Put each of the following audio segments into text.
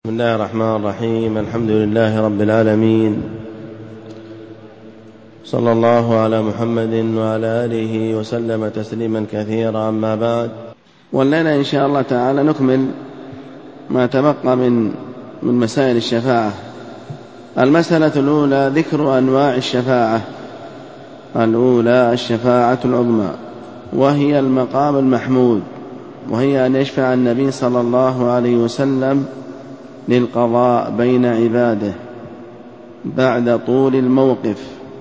بسم الله الرحمن الرحيم. الحمد لله رب العالمين، صلى الله على محمد وعلى آله وسلم تسليما كثيرا. أما بعد، والليلة إن شاء الله تعالى نكمل ما تبقى من مسائل الشفاعة. المسألة الأولى ذكر أنواع الشفاعة. الأولى الشفاعة العظمى، وهي المقام المحمود، وهي أن يشفع النبي صلى الله عليه وسلم للقضاء بين عباده بعد طول الموقف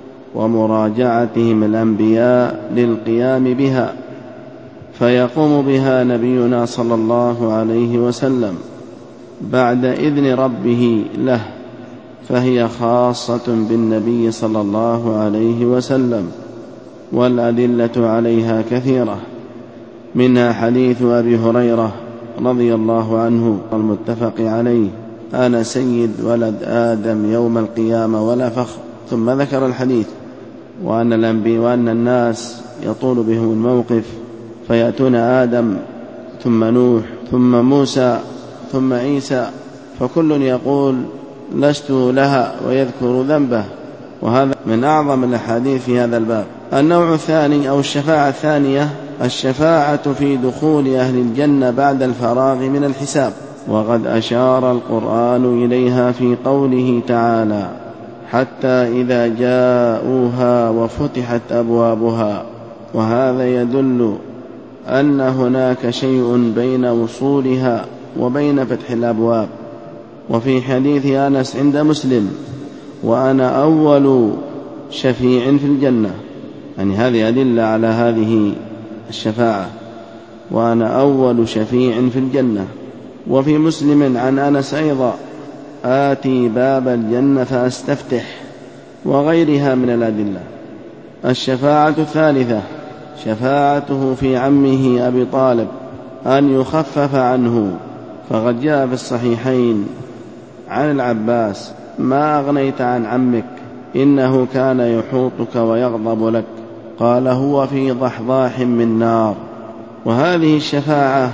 ومراجعتهم الأنبياء للقيام بها، فيقوم بها نبينا صلى الله عليه وسلم بعد إذن ربه له، فهي خاصة بالنبي صلى الله عليه وسلم، والأدلة عليها كثيرة، منها حديث أبي هريرة رضي الله عنه المتفق عليه: أنا سيد ولد آدم يوم القيامة ولا فخر. ثم ذكر الحديث وأن الأنبياء وأن الناس يطول بهم الموقف، فيأتون آدم ثم نوح ثم موسى ثم عيسى، فكل يقول لست لها ويذكر ذنبه، وهذا من أعظم الأحاديث في هذا الباب. النوع الثاني أو الشفاعة الثانية الشفاعة في دخول أهل الجنة بعد الفراغ من الحساب، وقد أشار القرآن إليها في قوله تعالى: حتى إذا جاءوها وفتحت أبوابها، وهذا يدل أن هناك شيء بين وصولها وبين فتح الأبواب. وفي حديث أنس عند مسلم: وأنا أول شفيع في الجنة، يعني هذه أدلة على هذه الشفاعة، وأنا أول شفيع في الجنة. وفي مسلم عن أنس أيضا: آتي باب الجنة فأستفتح، وغيرها من الأدلة. الشفاعة الثالثة شفاعته في عمه أبي طالب أن يخفف عنه، فقد جاء في الصحيحين عن العباس: ما أغنيت عن عمك، إنه كان يحوطك ويغضب لك، قال: هو في ضحضاح من نار. وهذه الشفاعة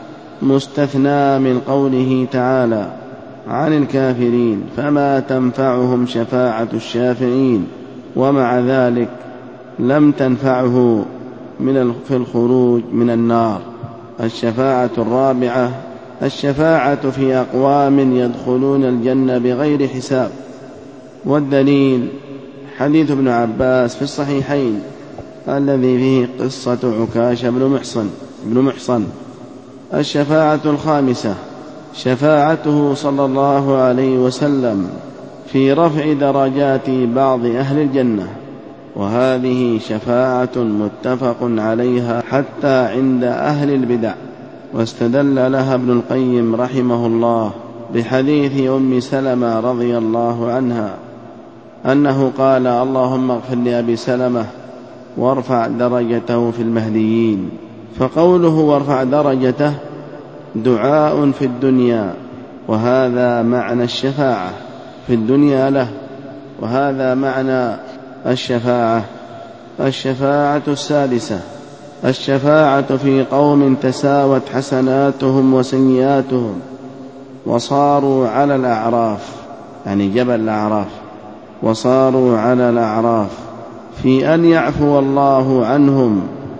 مستثنى من قوله تعالى عن الكافرين: فما تنفعهم شفاعة الشافعين، ومع ذلك لم تنفعه في الخروج من النار. الشفاعة الرابعة الشفاعة في أقوام يدخلون الجنة بغير حساب، والدليل حديث ابن عباس في الصحيحين الذي فيه قصة عكاشة بن محصن. الشفاعة الخامسة شفاعته صلى الله عليه وسلم في رفع درجات بعض أهل الجنة، وهذه شفاعة متفق عليها حتى عند أهل البدع، واستدل لها ابن القيم رحمه الله بحديث أم سلمة رضي الله عنها أنه قال: اللهم اغفر لأبي سلمة وارفع درجته في المهديين. فقوله وارفع درجته دعاء في الدنيا، وهذا معنى الشفاعة في الدنيا له، وهذا معنى الشفاعة. الشفاعة السادسة الشفاعة في قوم تساوت حسناتهم وسيئاتهم وصاروا على الأعراف، يعني جبل الأعراف، وصاروا على الأعراف، في أن يعفو الله عنهم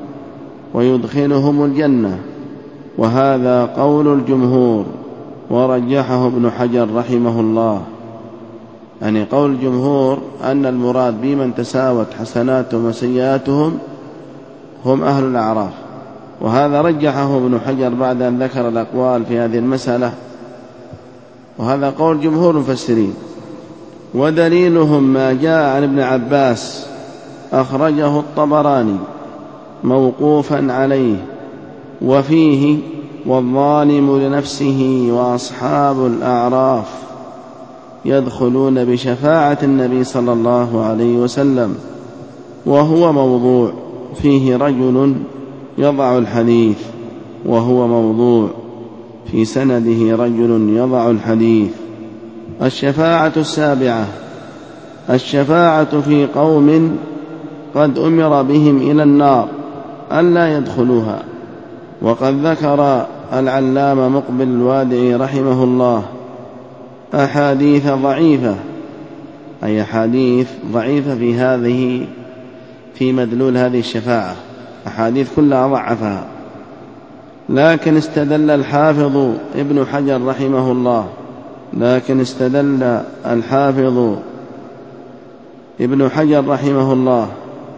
ويدخلهم الجنة. وهذا قول الجمهور، ورجحه ابن حجر رحمه الله، يعني قول الجمهور أن المراد بمن تساوت حسناتهم وسيئاتهم هم أهل الأعراف، وهذا رجحه ابن حجر بعد أن ذكر الأقوال في هذه المسألة، وهذا قول جمهور المفسرين. ودليلهم ما جاء عن ابن عباس أخرجه الطبراني موقوفا عليه، وفيه: والظالم لنفسه وأصحاب الأعراف يدخلون بشفاعة النبي صلى الله عليه وسلم. وهو موضوع، فيه رجل يضع الحديث، وهو موضوع، في سنده رجل يضع الحديث. الشفاعة السابعة الشفاعة في قوم قد أمر بهم إلى النار ألا يدخلوها. وقد ذكر العلامة مقبل الوادعي رحمه الله أحاديث ضعيفة، أي أحاديث ضعيفة في مدلول هذه الشفاعة، أحاديث كلها ضعفها. لكن استدل الحافظ ابن حجر رحمه الله ابن حجر رحمه الله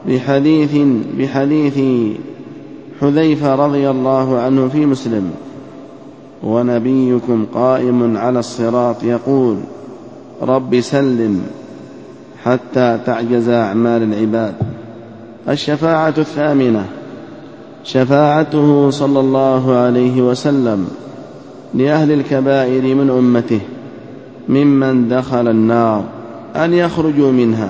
بحديث حذيفة رضي الله عنه في مسلم: ونبيكم قائم على الصراط يقول رب سلم حتى تعجز أعمال العباد. الشفاعة الثامنة شفاعته صلى الله عليه وسلم لأهل الكبائر من أمته ممن دخل النار أن يخرجوا منها.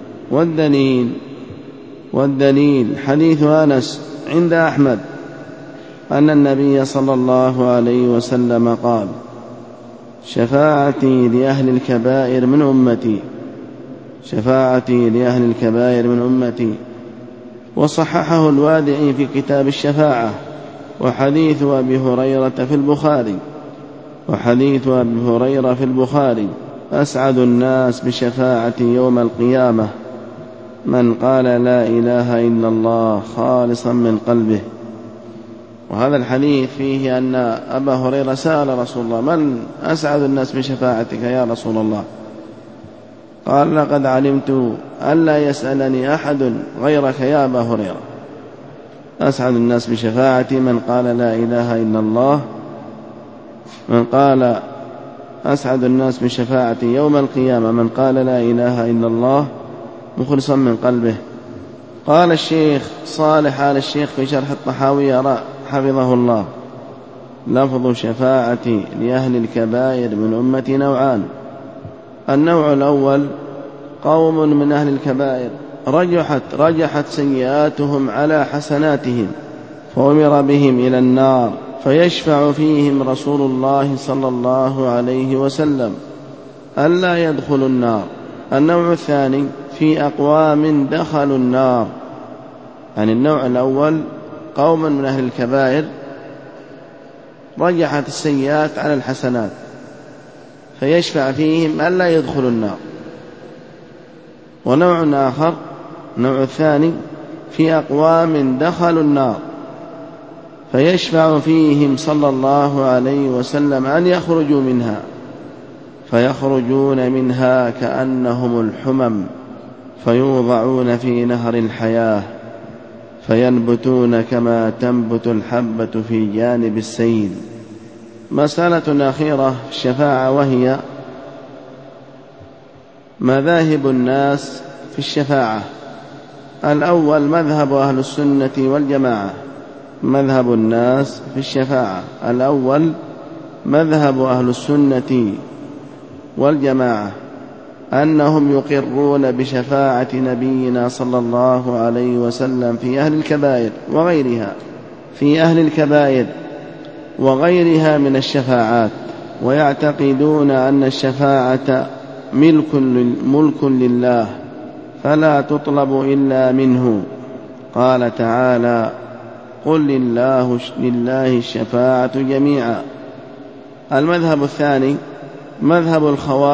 والدليل حديث أنس عند أحمد أن النبي صلى الله عليه وسلم قال: شفاعتي لأهل الكبائر من أمتي. وصححه الوادعي في كتاب الشفاعة. وحديث أبي هريرة في البخاري: أسعد الناس بشفاعتي يوم القيامة من قال لا إله إلا الله خالصا من قلبه. وهذا الحديث فيه أن أبا هريرة سأل رسول الله: من أسعد الناس بشفاعتك يا رسول الله؟ قال: لقد علمت ألا يسألني أحد غيرك يا أبا هريرة. أسعد الناس بشفاعتي من قال لا إله إلا الله، أسعد الناس بشفاعتي يوم القيامة من قال لا إله إلا الله مخلصا من قلبه. قال الشيخ صالح آل الشيخ في شرح الطحاوية حفظه الله: لفظ شفاعتي لأهل الكبائر من أمتي نوعان. النوع الأول: قوم من أهل الكبائر رجحت سيئاتهم على حسناتهم فأمر بهم إلى النار فيشفع فيهم رسول الله صلى الله عليه وسلم ألا يدخلوا النار. النوع الثاني: في أقوام دخلوا النار. يعني النوع الأول: قوم من أهل الكبائر رجحت السيئات على الحسنات فيشفع فيهم ألا يدخلوا النار. ونوع آخر، النوع الثاني: في أقوام دخلوا النار فيشفع فيهم صلى الله عليه وسلم أن يخرجوا منها فيخرجون منها كأنهم الحمم فيوضعون في نهر الحياة فينبتون كما تنبت الحبة في جانب السيل. مسألة أخيرة في الشفاعة، وهي مذاهب الناس في الشفاعة. الأول: مذهب أهل السنة والجماعة. مذهب الناس في الشفاعة: الأول مذهب أهل السنة والجماعة أنهم يقرون بشفاعة نبينا صلى الله عليه وسلم في أهل الكبائر وغيرها من الشفاعات، ويعتقدون أن الشفاعة ملك لله فلا تطلب إلا منه. قال تعالى: قل لله الشفاعة جميعا. المذهب الثاني: مذهب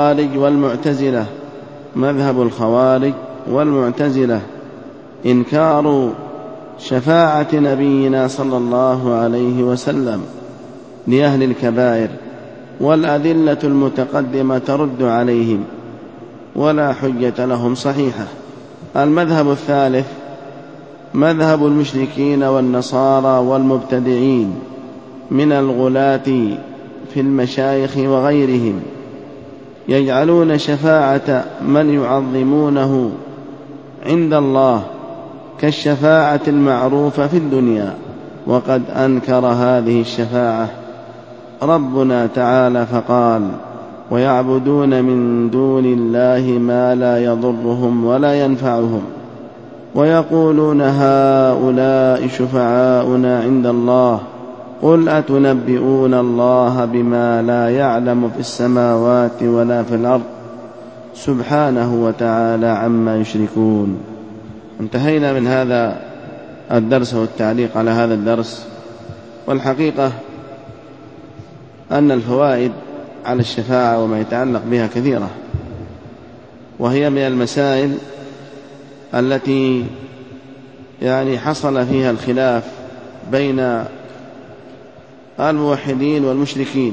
الخوارج والمعتزلة إنكار شفاعة نبينا صلى الله عليه وسلم لأهل الكبائر، والأدلة المتقدمة ترد عليهم ولا حجة لهم صحيحة. المذهب الثالث: مذهب المشركين والنصارى والمبتدعين من الغلاة في المشايخ وغيرهم، يجعلون شفاعة من يعظمونه عند الله كالشفاعة المعروفة في الدنيا، وقد أنكر هذه الشفاعة ربنا تعالى فقال: ويعبدون من دون الله ما لا يضرهم ولا ينفعهم ويقولون هؤلاء شفعاؤنا عند الله قل أتنبئون الله بما لا يعلم في السماوات ولا في الأرض سبحانه وتعالى عما يشركون. انتهينا من هذا الدرس والتعليق على هذا الدرس. والحقيقة أن الفوائد على الشفاعة وما يتعلق بها كثيرة، وهي من المسائل التي حصل فيها الخلاف بين الموحدين والمشركين،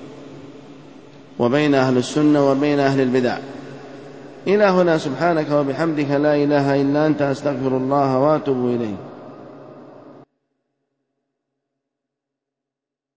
وبين أهل السنة وبين أهل البدع. إلى هنا، سبحانك وبحمدك لا إله إلا أنت، أستغفر الله وأتوب إليه.